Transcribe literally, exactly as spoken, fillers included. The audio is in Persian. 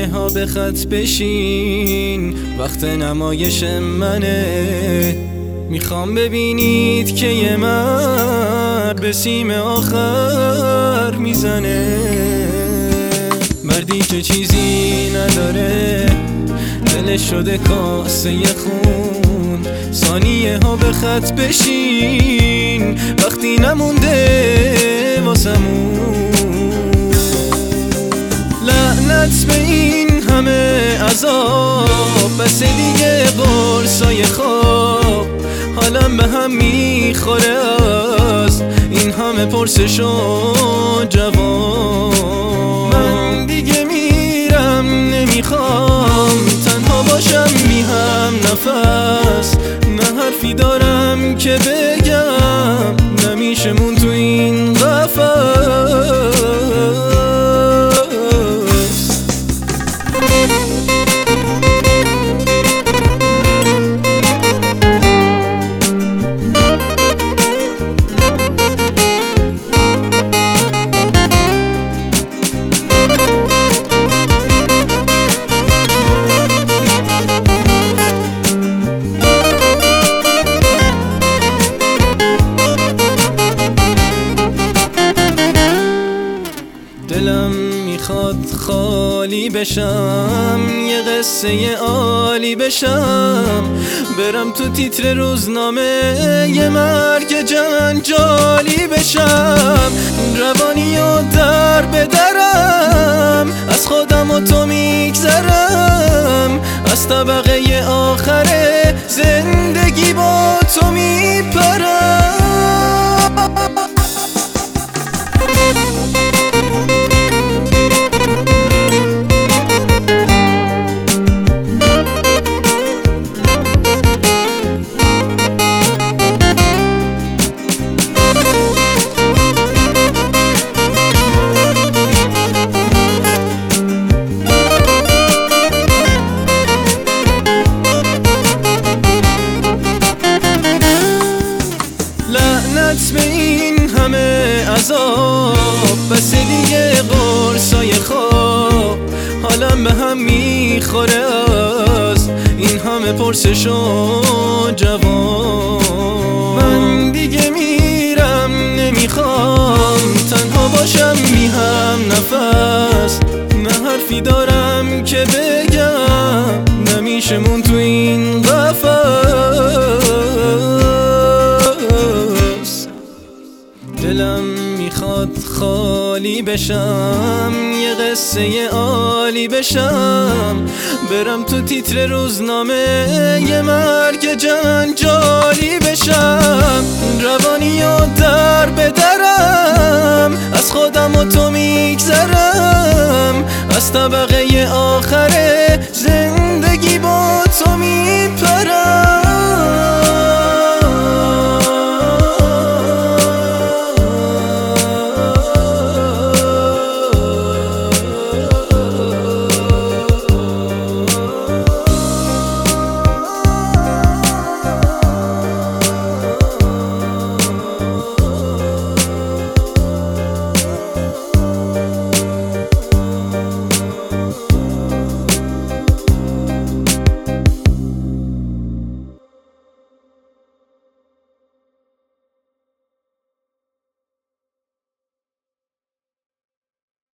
ثانیه ها به خط بشین، وقت نمایش منه. میخوام ببینید که یه مرد به سیم آخر میزنه، مردی که چیزی نداره، دلش شده کاسه خون. ثانیه ها به خط بشین، وقتی نمونده واسمون. لعنت به این همه عذاب، بس دیگه قرصای خواب. حالم به هم میخوره از این همه پرسش و جواب. من دیگه میرم، نمیخوام تنها باشم بی هم نفس. نه حرفی دارم که بگم، نمیشه مون تو این قفس. دلم میخواد خالی بشم، یه قصه عالی بشم. برم تو تیتر روزنامه، یه مرگ جنجالی بشم. روانی و در بدرم، از خودم و تو میگذرم. از طبقه آخر زندگی با تو میپرم. لعنت به این همه عذاب، بس دیگه قرصای خواب. حالم به هم میخوره از این همه پرسش و جواب. من دیگه میرم، نمیخوام تنها باشم بی هم نفس. نه حرفی دارم که بگم، نمیشه مون تو این قفس. دلم میخواد خالی بشم، یه قصه عالی بشم. برم تو تیتر روزنامه، یه مرگ جنجالی بشم. روانی و در بدرم، از خودم و تو میگذرم. از طبقه آخر زندگی با